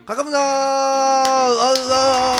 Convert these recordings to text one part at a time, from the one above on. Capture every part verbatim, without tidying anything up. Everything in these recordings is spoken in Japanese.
かかむぞー、あうぞー、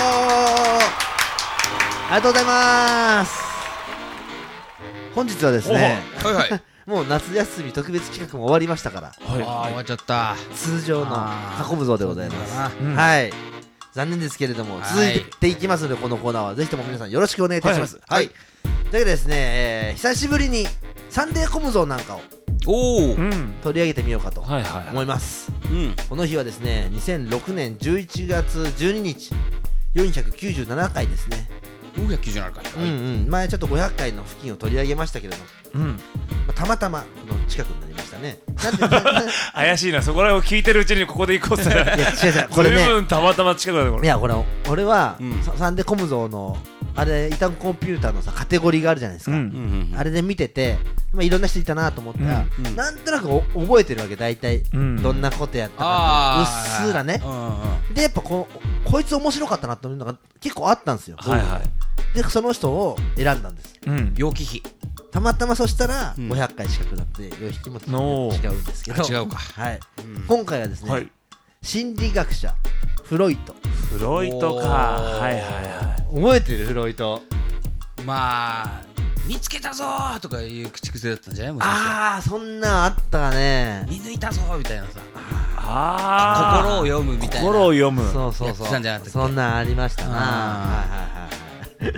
ありがとうございます。本日はですね、 はいはいもう夏休み特別企画も終わりましたから、 はい、あー終わっちゃった。 通常のかこむぞでございます、 うん、 はい、残念ですけれども続いていきますので、このコーナーはぜひとも皆さんよろしくお願いいたします。はい、はい、というわけでですね、えー、久しぶりにサンデーコムゾーなんかをお、うん、取り上げてみようかと思います。この日はですね、にせんろくねんじゅういちがつじゅうににち、よんひゃくきゅうじゅうななかいですね。 よんひゃくきゅうじゅうななかい、 うんうん、前ちょっとごひゃっかいの付近を取り上げましたけれども、うんまあ、たまたまこの近くになりましたね。 怪しいな、そこらを聞いてるうちにここで行こうって。いや違う違う、これね、随分たまたま近くだねこれ。 いやこれ俺は、うん、サンデーコムゾーのあれイタンコンピューターのさカテゴリーがあるじゃないですか、うん、あれで見てて、まあ、いろんな人いたなと思ったら、うん、なんとなく覚えてるわけ、大体、うん、どんなことやったかうっすらね、うん、でやっぱ こ, こいつ面白かったなというのが結構あったんですよ、はいはい、でその人を選んだんです、 うん、楊貴妃たまたま。そしたらごひゃっかい近くなって楊貴妃も違うんですけど、 違うか、 はい、うん、今回はですね、はい、心理学者フロイト。 フロイトか、はいはいはい。 覚えてる？フロイト。 まあ見つけたぞーとかいう口癖だったんじゃない？ ああ、そんなあったね。 見抜いたぞーみたいなさ、 あ心を読むみたいな、 心を読む、 そうそうそう、そんなんありましたな。はいはいはい。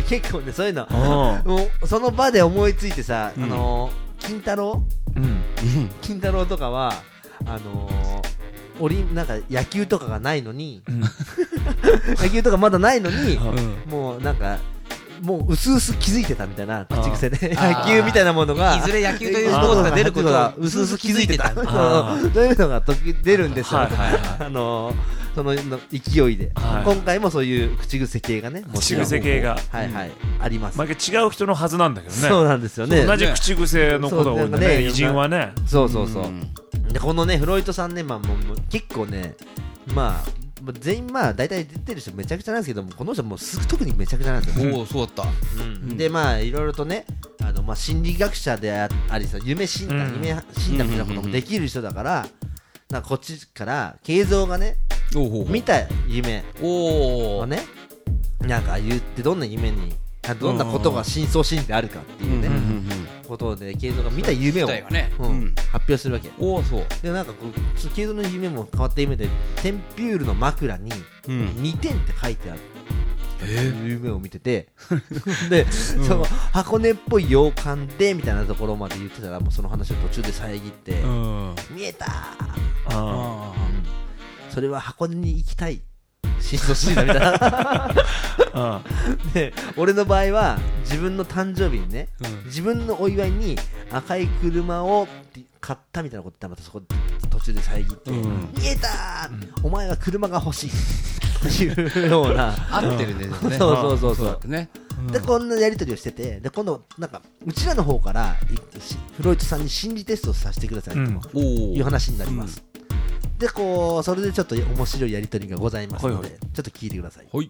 結構ね、そういうのもうその場で思いついてさ、あの金太郎、金太郎とかはあのオリンなんか野球とかがないのに、うん、野球とかまだないのに、うん、もうなんかもううすうす気づいてたみたいな口癖で野球みたいなものがいずれ野球というスポーツが出ることがうすうす気づいてた、そういうのが時出るんですよ、はいはいはい、あのー、その勢いで、はい、今回もそういう口癖系がね、 口癖系が、 はいはい、うん、あります。 毎回違う人のはずなんだけどね。 そうなんですよね。 同じ口癖のことをね、偉人はね、 そうそうそう、うん、でこのねフロイトさんね、まあ、もう結構ね、まあ全員まあ大体出てる人めちゃくちゃなんですけども、この人もうすぐ特にめちゃくちゃなんですよ。 おお、そうだった、 うん、でまあいろいろとね、あのまあ心理学者でありさ、夢診断、うん、夢診断みたいなこともできる人だから、なんかこっちから慶三がね見た夢をね、なんか言ってどんな夢にどんなことが深層心理であるかっていうね、ことで慶三が見た夢を、ね、うんうん、発表するわけ。 おそうで、 なんかこう慶三の夢も変わった夢で、テンピュールの枕ににてんって書いてある、うん、夢を見ててで、うん、その箱根っぽい洋館でみたいなところまで言ってたら、もうその話を途中で遮って、うん、見えたー、あ、うん、それは箱根に行きたい深層心理だみたいなああで俺の場合は自分の誕生日にね、うん、自分のお祝いに赤い車を買ったみたいなことってまたそこ途中で遮って、うん、見えたー、うん、お前は車が欲しいっていうような合ってるね、でもね、 そうそうそうそう、 そうね、うん、 でこんなやり取りをしてて、で今度なんかうちらの方からフロイトさんに心理テストをさせてくださいという話になります、うん、でこうそれでちょっと面白いやり取りがございますので、はいはい、ちょっと聞いてください。はい。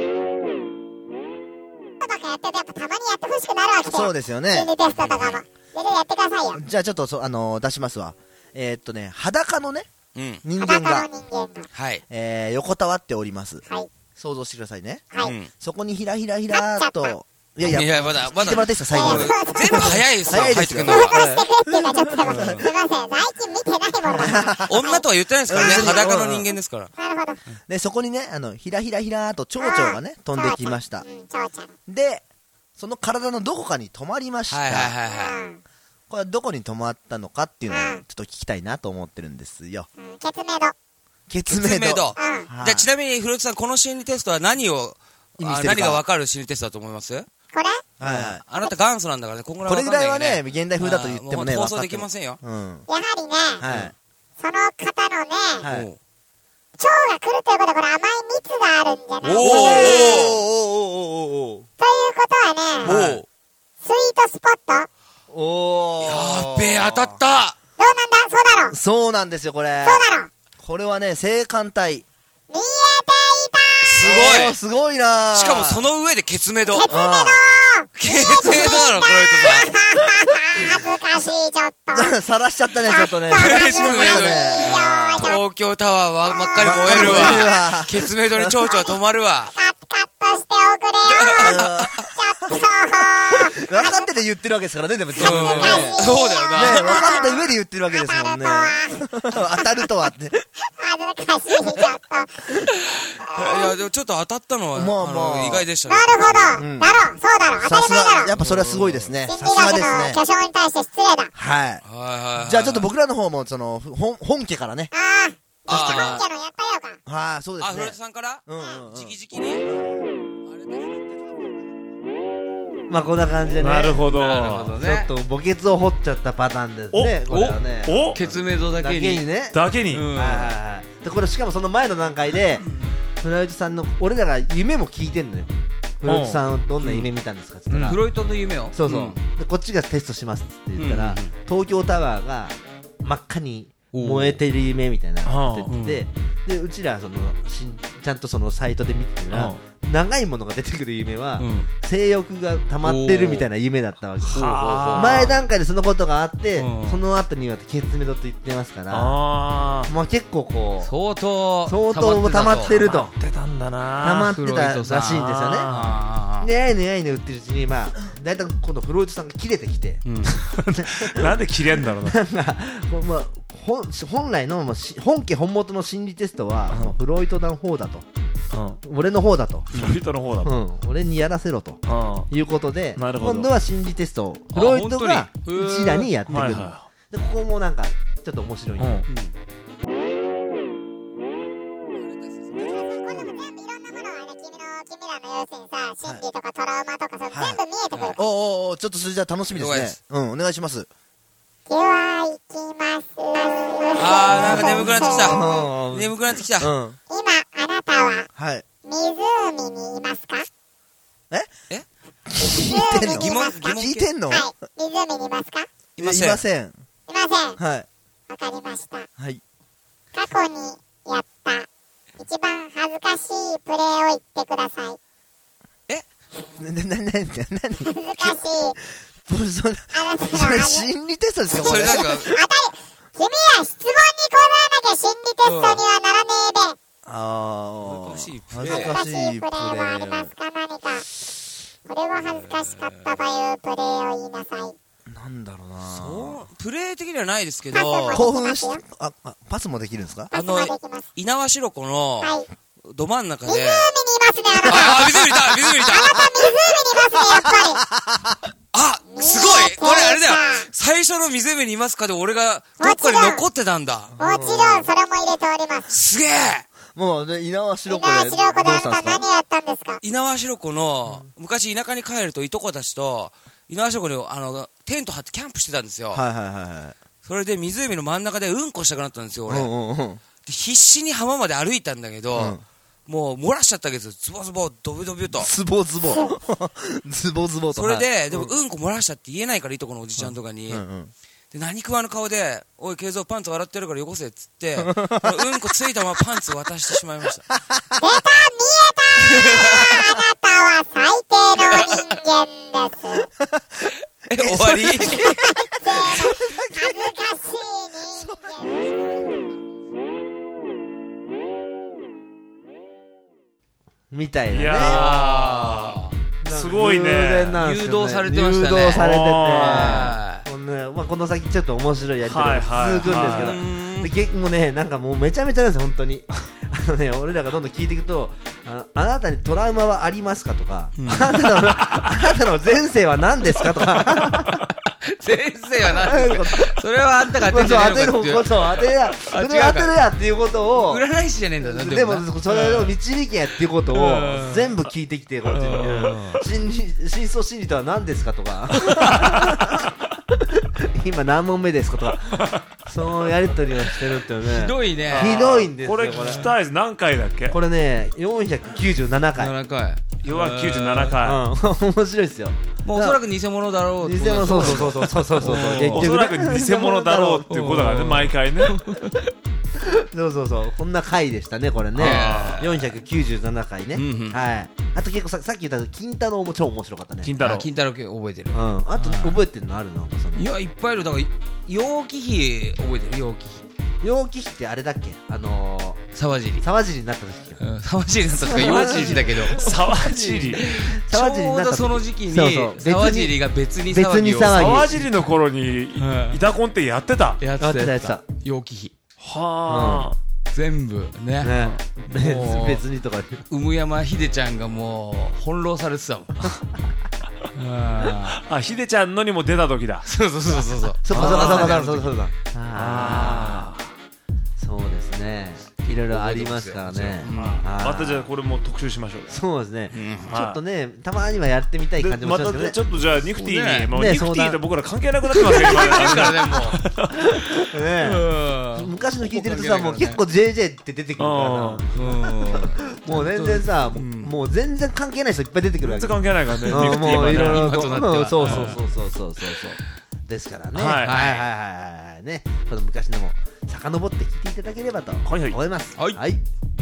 やっててやっぱたまにやってほしくなるわけ。 そうですよね。 心理テストとかも全然やってくださいよ。 じゃあちょっとそあのー、出しますわ。えー、っとね裸のね、うん、人間が裸の人間が、 はい、えー、横たわっております。はい。想像してくださいね。はい。そこにひらひらひらーっと。いやいや、いやまだまだ。聞いてもらっていいですか、最後まで。 全部早いですよ。 早いですよ。 想像してくれっていうのはちょっとすいません。最近見てないもん。女とは言ってないですからね。裸の人間ですから。 なるほど。 でそこにね、あのひらひらひらーっと蝶々がね飛んできました。でその体のどこかに止まりました。はいはいはいはい。これはどこに止まったのかっていうのをちょっと聞きたいなと思ってるんですよ。 うん、ケツメド。 ケツメド。 じゃあちなみにフルーツさん、この心理テストは何を何が分かる心理テストだと思います？ これ？ はいはい。あなた元祖なんだからね。これぐらいはね現代風だと言ってもね放送できませんよ。 やはりね、その方のね、蝶が来るということはこれ甘い蜜があるんじゃないかな。おーおーおーおーおーおー。ということはね、スイートスポット。 おー。 やっべえ、当たった。どうなんだ？そうだろ。 そうなんですよこれ。 そうだろ。これはね性感帯。 見えていた。 すごい。 すごいな。 しかもその上でケツメド。 ケツメド。 ケツメドなのこれとさ。恥ずかしいちょっと。 晒しちゃったねちょっとね。 恥ずかしいよ。 こ東京タワーは真っ赤に燃えるわ。ケツメイドに蝶々は止まるわ。 カットしておくれよ。ちょっと。 分かってて言ってるわけですからね、でも。そうだよな。 ね、 分かった上で言ってるわけですもんね。当たるとはって。 恥ずかしい、ちょっと。いや、でもちょっと当たったのは、 まあまあ、 意外でしたね。 なるほど。だろ、そうだろ、当たり前だろ。 やっぱそれはすごいですね。 心理学の巨匠に対して失礼だ。 はい。じゃあちょっと僕らの方も、その、本家からね。 ああ。本家のやったよか。 はい、そうですね。 あ、フロイトさんからうんうん。 直々に。 まあこんな感じでね。 なるほど。 ちょっと墓穴を掘っちゃったパターンですね。これはね。 おケツメイドだけにね。 だけに。 はいはいはい。でこれしかもその前の段階でフロイトさんの俺らが夢も聞いてんのよ。フロイトさんどんな夢見たんですかって言ったら。 フロイトの夢を。 そうそう。でこっちがテストしますって言ったら東京タワーが真っ赤に燃えてる夢みたいなって言ってでうちらそのしんちゃんとそのサイトで見てたら長いものが出てくる夢は性欲が溜まってるみたいな夢だったわけです。前段階でそのことがあってその後にはケツメドと言ってますからまあ結構こう相当相当溜まってると溜まってたんだな溜まってたらしいんですよね。で、あいねあいね売ってるうちに、まあ、だいたい今度フロイトさんが切れてきて、うん、 なんで切れんだろうな。なんか、 まあ、本, 本来の本家本元の心理テストは、うん、フロイトの方だと、うん、俺の方だと、 フロイトの方だと、 うん、俺にやらせろと、うん、いうことで、今度は心理テストをフロイトがうちらにやってくる。はいはい、でここもなんかちょっと面白い、ね。うんうん心理とかトラウマとかそう全部見えてくる。 おおおちょっとそれじゃ楽しみですね。うんお願いします。 では行きます。 あーなんか眠くなってきた。眠くなってきた。 今あなたは湖にいますか？ え？ え？ 聞いてんの？ 疑問疑問聞いてんの？ はい湖にいますか？ いません。 いません。 いません。 はい。 わかりました。 はい。 過去にやった一番恥ずかしいプレーを言ってください。 な、な、な、な、な、 恥ずかしい。 それ、それ心理テストですか？ それなんか。当たり。 君は質問に答えなきゃ心理テストにはならねえべ。 ああ。 恥ずかしいプレー。恥ずかしいプレーはありますか？何か。これは恥ずかしかったというプレーを言いなさい。 なんだろうな。 そう、プレー的にはないですけど。 興奮し、あ、あ、パスもできるんですか？ あの、 猪苗代湖の。はい。ど真ん中で。 湖にいますね、あなた。 あ、湖にいた、湖にいた。 あなた湖にいますね、やっぱり。 あ、すごいこれあれだよ最初の湖にいますかで俺がどっかに残ってたんだ。 もちろん、それも入れております。 すげえもう、猪苗代湖で。 猪苗代湖であんた何やったんですか？ 猪苗代湖の、昔田舎に帰るといとこたちと、猪苗代湖にあの、テント張ってキャンプしてたんですよ。 はいはいはい。 それで湖の真ん中でうんこしたくなったんですよ、俺。 うんうんうん、で必死に浜まで歩いたんだけど、うんもう漏らしちゃったわけですよ。ズボズボ、ドビドビと。 ズボズボ。ズボズボと。 それで、はい、でもうんこ漏らしたって言えないから、いとこのおじちゃんとかに。うんうん、で、何食わぬ顔で、おい、慶三パンツ洗ってるからよこせっつって、うんこついたままパンツ渡してしまいました。 出た見えたあなたは最低の人間です。 え、終わり恥ずかしい人間。 みたいなね。いやーすごいね。 誘導されてましたね。 誘導されてて、この、ねまあ、この先ちょっと面白いやり取りが続くんですけど、でもうねなんかもうめちゃめちゃなんですよ本当に。あのね俺らがどんどん聞いていくと、あ, あなたにトラウマはありますかとか、うん、あなたのあなたの前世は何ですかとか。 前世は何ですか。それはあんたが当てんじゃねえのかっていう。 当てることを当てるや。それを当てるやっていうことを。 占い師じゃねえんだな。 でもそれを導けやっていうことを全部聞いてきてこっちに。深層心理とは何ですかとか。今何問目ですかとか。そのやりとりをしてるってね。 ひどいね。 ひどいんですよ。 これ聞きたいです。何回だっけ？ これねよんひゃくきゅうじゅうななかい。 よんひゃくきゅうじゅうななかい。うん面白いですよ。 もうおそらく偽物だろう。 偽物そうそうそうそうそうそうそう。 おそらく偽物だろうっていうことだね毎回ね。 そうそうそうこんな回でしたねこれね。よんひゃくきゅうじゅうななかいね。はい。あと結構ささっき言った金太郎も超面白かったね。 金太郎金太郎覚えてる。 うん。あと覚えてるのあるの？ いやいっぱいいる。だから楊貴妃覚えてる？楊貴妃。 楊貴妃ってあれだっけ、あのー、 沢尻沢尻になった時、 うん、沢尻になった時楊貴妃だけど沢尻ちょうどその時期に沢尻が別に騒ぎを沢尻の頃にイタコンってやってたやってたやってた楊貴妃はあ、 全部ね、 ね、別にとか産山秀ちゃんがもう翻弄されてたもんああ、秀ちゃんのにも出た時だ。 そうそうそうそうそう。 そうかそうかそうかそうかそうか。 ああ、 そうですね。いろいろありますからね。 またじゃあこれも特集しましょう。 そうですね。ちょっとね、たまにはやってみたい感じもしますけどね。 またちょっとじゃあニフティにもうニフティと僕ら関係なくなってますけどね。昔の聞いてるとさ、もう結構 ジェージェー って出てくるからな。もう全然さ、もう全然関係ない人いっぱい出てくるわけ。 全然関係ないからね。 もういろいろそうそうそうそうそうそうですからね。はいはいはいはいね。この昔のも遡って聞いていただければと思います。はい。